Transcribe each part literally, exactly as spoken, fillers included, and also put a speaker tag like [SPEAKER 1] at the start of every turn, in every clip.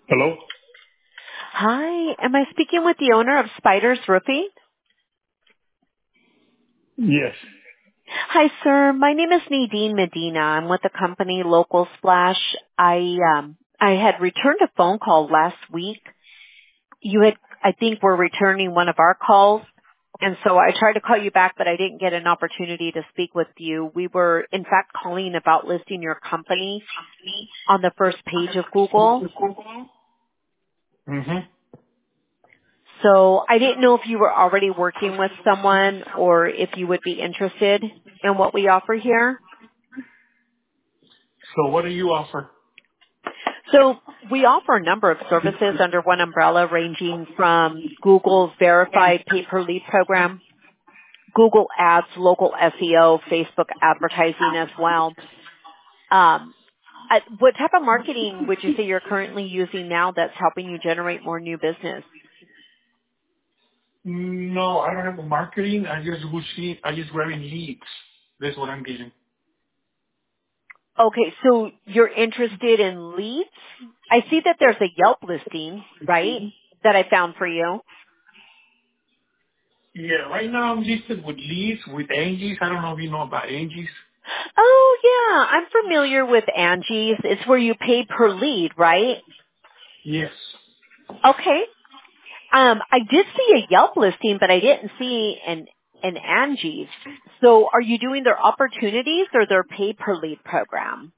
[SPEAKER 1] Hello?
[SPEAKER 2] Hi, am I speaking with the owner of Spiders Roofing?
[SPEAKER 1] Yes.
[SPEAKER 2] Hi, sir. My name is Nadine Medina. I'm with the company Local Splash. I um I had returned a phone call last week. You had, I think, were returning one of our calls, and so I tried to call you back, but I didn't get an opportunity to speak with you. We were, in fact, calling about listing your company on the first page of Google.
[SPEAKER 1] Mm-hmm.
[SPEAKER 2] So I didn't know if you were already working with someone or if you would be interested in what we offer here.
[SPEAKER 1] So what do you offer?
[SPEAKER 2] So we offer a number of services under one umbrella ranging from Google's verified pay-per-lead program, Google Ads, local S E O, Facebook advertising as well. Um, uh, what type of marketing would you say you're currently using now that's helping you generate more new business?
[SPEAKER 1] No, I don't have marketing. I just see, I just grabbing leads. That's what I'm getting.
[SPEAKER 2] Okay, so you're interested in leads? I see that there's a Yelp listing, right, that I found for you.
[SPEAKER 1] Yeah, right now I'm listed with leads, with Angie's. I don't know if you know about Angie's.
[SPEAKER 2] Oh, yeah, I'm familiar with Angie's. It's where you pay per lead, right?
[SPEAKER 1] Yes.
[SPEAKER 2] Okay. Um, I did see a Yelp listing, but I didn't see an an Angie's. So are you doing their opportunities or their pay per lead program?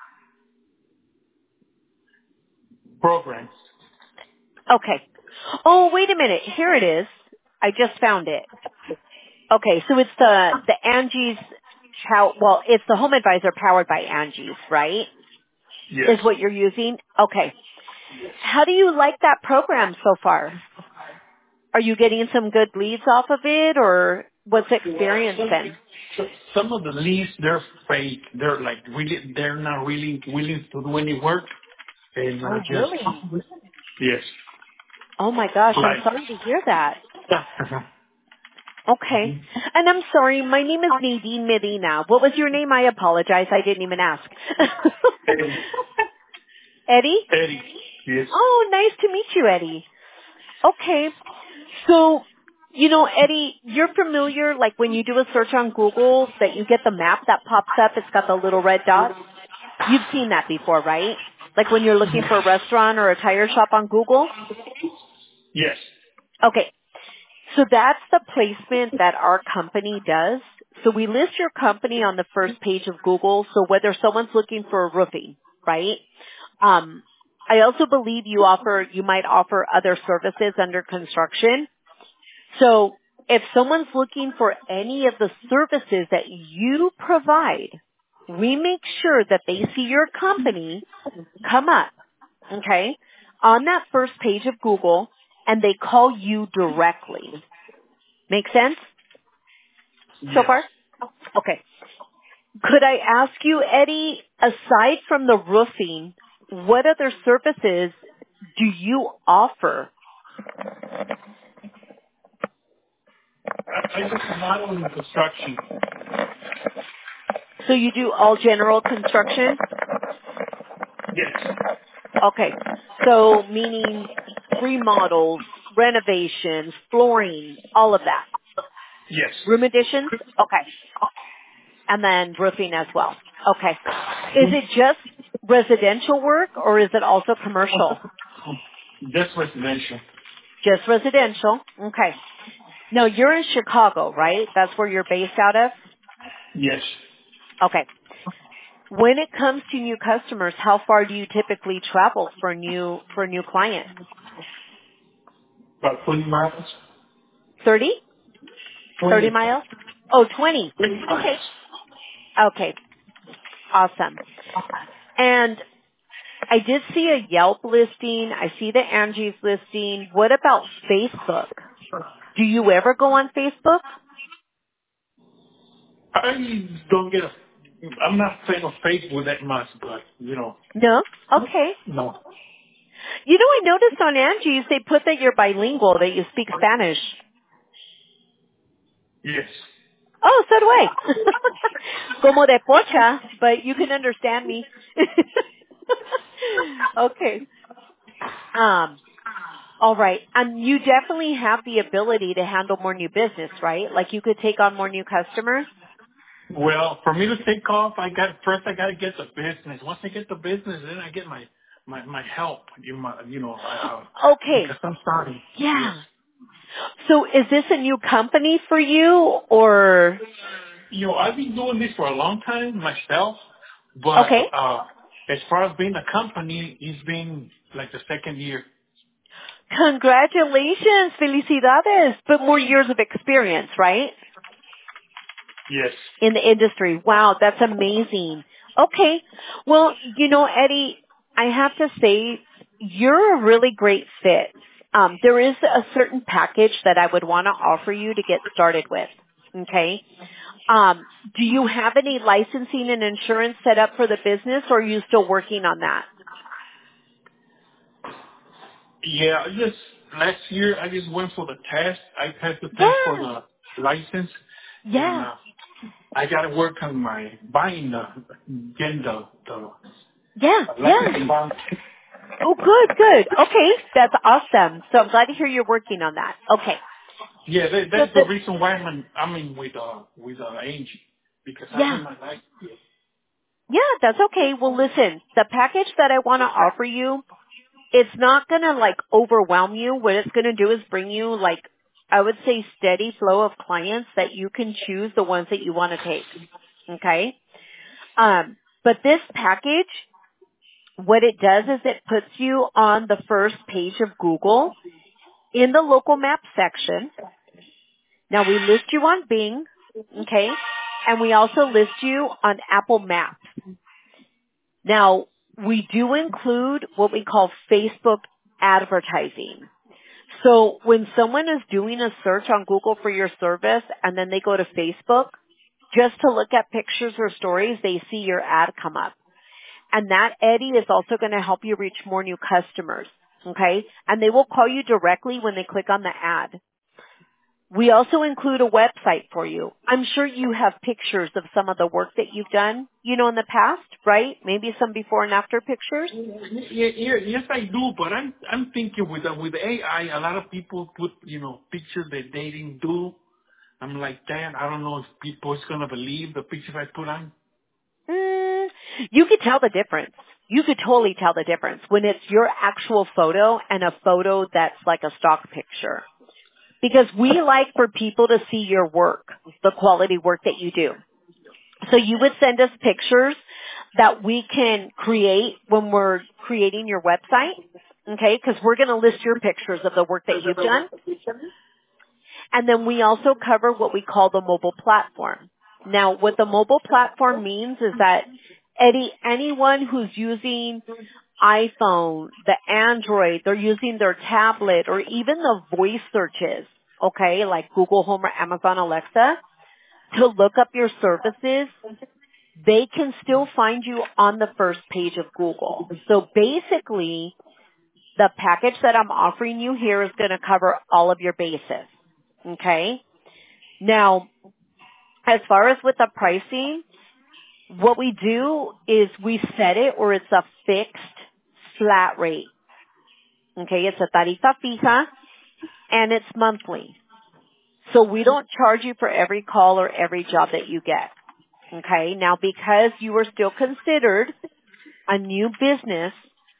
[SPEAKER 1] Programs.
[SPEAKER 2] Okay. Oh, wait a minute. Here it is. I just found it. Okay, so it's the the Angie's pow well, it's the Home Advisor powered by Angie's, right?
[SPEAKER 1] Yes.
[SPEAKER 2] Is what you're using? Okay. How do you like that program so far? Are you getting some good leads off of it, or what's the
[SPEAKER 1] Well,
[SPEAKER 2] experience
[SPEAKER 1] some,
[SPEAKER 2] been?
[SPEAKER 1] so- some of the leads, they're fake. They're like really, they're not really willing to do any work. And I
[SPEAKER 2] Oh,
[SPEAKER 1] just,
[SPEAKER 2] really?
[SPEAKER 1] yes.
[SPEAKER 2] Oh my gosh, I'm
[SPEAKER 1] Like,
[SPEAKER 2] sorry to hear that.
[SPEAKER 1] uh-huh.
[SPEAKER 2] Okay.
[SPEAKER 1] Mhm.
[SPEAKER 2] And I'm sorry, my name is Nadine Medina. What was your name? I apologize. I didn't even ask.
[SPEAKER 1] Eddie.
[SPEAKER 2] Eddie?
[SPEAKER 1] Eddie. Yes.
[SPEAKER 2] Oh, nice to meet you, Eddie. Okay. So, you know, Eddie, you're familiar, like when you do a search on Google, that you get the map that pops up. It's got the little red dots. You've seen that before, right? Like when you're looking for a restaurant or a tire shop on Google?
[SPEAKER 1] Yes.
[SPEAKER 2] Okay. So that's the placement that our company does. So we list your company on the first page of Google. So whether someone's looking for roofing, right? Um, I also believe you offer, you might offer other services under construction. So if someone's looking for any of the services that you provide, we make sure that they see your company come up, okay, on that first page of Google, and they call you directly. Make sense so
[SPEAKER 1] Yes.
[SPEAKER 2] far? Okay. Could I ask you, Eddie, aside from the roofing, what other services do you offer?
[SPEAKER 1] I, I just model in construction.
[SPEAKER 2] So you do all general construction?
[SPEAKER 1] Yes.
[SPEAKER 2] Okay. So meaning remodels, renovations, flooring, all of that.
[SPEAKER 1] Yes.
[SPEAKER 2] Room additions? Okay. And then roofing as well. Okay. Is it just residential work or is it also commercial?
[SPEAKER 1] Just residential.
[SPEAKER 2] Just residential. Okay. No, you're in Chicago, right? That's where you're based out of?
[SPEAKER 1] Yes.
[SPEAKER 2] Okay. When it comes to new customers, how far do you typically travel for new, for a new client?
[SPEAKER 1] About twenty miles.
[SPEAKER 2] thirty? thirty
[SPEAKER 1] twenty.
[SPEAKER 2] miles? Oh, twenty.
[SPEAKER 1] twenty
[SPEAKER 2] Okay.
[SPEAKER 1] miles.
[SPEAKER 2] Okay. Awesome. And I did see a Yelp listing. I see the Angie's listing. What about Facebook? Do you ever go on Facebook?
[SPEAKER 1] I don't get a, I'm not fan of Facebook that much, but, you know,
[SPEAKER 2] No? Okay.
[SPEAKER 1] no.
[SPEAKER 2] You know, I noticed on Angie's they put that you're bilingual, that you speak Spanish.
[SPEAKER 1] Yes.
[SPEAKER 2] Oh, so do I. Como de pocha, but you can understand me. Okay. Um, all right. And you definitely have the ability to handle more new business, right? Like you could take on more new customers.
[SPEAKER 1] Well, for me to take off, I got first I got to get the business. Once I get the business, then I get my my my help. You my, you know, I, I, because
[SPEAKER 2] Okay.
[SPEAKER 1] I'm starting. Yes.
[SPEAKER 2] Yeah. So is this a new company for you or?
[SPEAKER 1] You know, I've been doing this for a long time myself, but
[SPEAKER 2] Okay.
[SPEAKER 1] uh as far as being a company, it's been like the second year.
[SPEAKER 2] Congratulations. Felicidades. But more years of experience, right?
[SPEAKER 1] Yes.
[SPEAKER 2] In the industry. Wow, that's amazing. Okay. Well, you know, Eddie, I have to say you're a really great fit. Um, there is a certain package that I would want to offer you to get started with. Okay. Um, do you have any licensing and insurance set up for the business or are you still working on that?
[SPEAKER 1] Yeah, I just last year I just went for the test. I passed the test for
[SPEAKER 2] Yeah.
[SPEAKER 1] the license, and
[SPEAKER 2] Yeah.
[SPEAKER 1] uh, I got to work on my buying the getting the the
[SPEAKER 2] Yeah. Yeah.
[SPEAKER 1] licensing bond.
[SPEAKER 2] Oh, good, good. Okay. That's awesome. So I'm glad to hear you're working on that. Okay.
[SPEAKER 1] Yeah, that,
[SPEAKER 2] So
[SPEAKER 1] that's the
[SPEAKER 2] the,
[SPEAKER 1] reason why I'm in, I'm in with uh with uh Angie, because I
[SPEAKER 2] yeah.
[SPEAKER 1] get my license.
[SPEAKER 2] Yeah, that's okay. Well, listen, the package that I want to offer you, it's not going to like overwhelm you. What it's going to do is bring you like, I would say steady flow of clients that you can choose the ones that you want to take. Okay. Um, but this package, what it does is it puts you on the first page of Google in the local map section. Now we list you on Bing. Okay. And we also list you on Apple Maps. Now, we do include what we call Facebook advertising. So when someone is doing a search on Google for your service and then they go to Facebook, just to look at pictures or stories, they see your ad come up. And that, Eddie, is also going to help you reach more new customers. Okay? And they will call you directly when they click on the ad. We also include a website for you. I'm sure you have pictures of some of the work that you've done, you know, in the past, right? Maybe some before and after pictures.
[SPEAKER 1] Yeah, yeah, yes, I do, but I'm I'm thinking with uh, with A I, a lot of people put you know pictures that they didn't do. I'm like, damn, I don't know if people is gonna believe the pictures I put on.
[SPEAKER 2] Mm, you could tell the difference. You could totally tell the difference when it's your actual photo and a photo that's like a stock picture. Because we like for people to see your work, the quality work that you do. So you would send us pictures that we can create when we're creating your website, okay? Because we're going to list your pictures of the work that you've done. And then we also cover what we call the mobile platform. Now, what the mobile platform means is that any, anyone who's using iPhone, the Android, they're using their tablet, or even the voice searches, okay, like Google Home or Amazon Alexa, to look up your services, they can still find you on the first page of Google. So basically, the package that I'm offering you here is going to cover all of your bases. Okay? Now, as far as with the pricing, what we do is we set it or it's a fixed flat rate. Okay? It's a tarifa fija and it's monthly. So we don't charge you for every call or every job that you get. Okay? Now, because you are still considered a new business,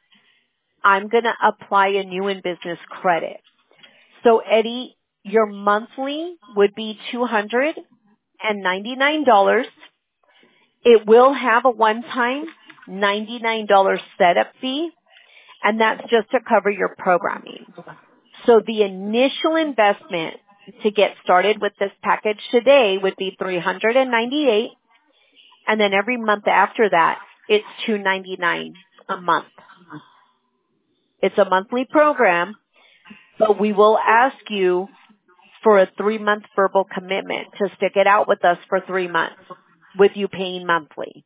[SPEAKER 2] I'm going to apply a new in business credit. So Eddie, your monthly would be two hundred ninety-nine dollars. It will have a one-time ninety-nine dollars setup fee, and that's just to cover your programming. So the initial investment to get started with this package today would be three hundred ninety-eight dollars, and then every month after that, it's two hundred ninety-nine dollars a month. It's a monthly program, but we will ask you for a three-month verbal commitment to stick it out with us for three months with you paying monthly.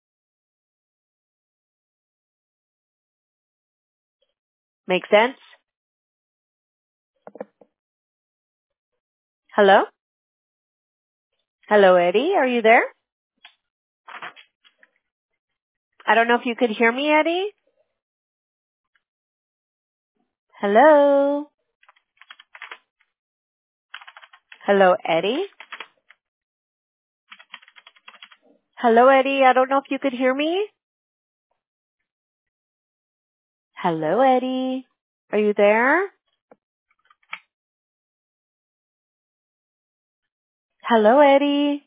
[SPEAKER 2] Make sense? Hello? Hello, Eddie. Are you there? I don't know if you could hear me, Eddie. Hello? Hello, Eddie? Hello, Eddie. I don't know if you could hear me. Hello, Eddie. Are you there? Hello, Eddie.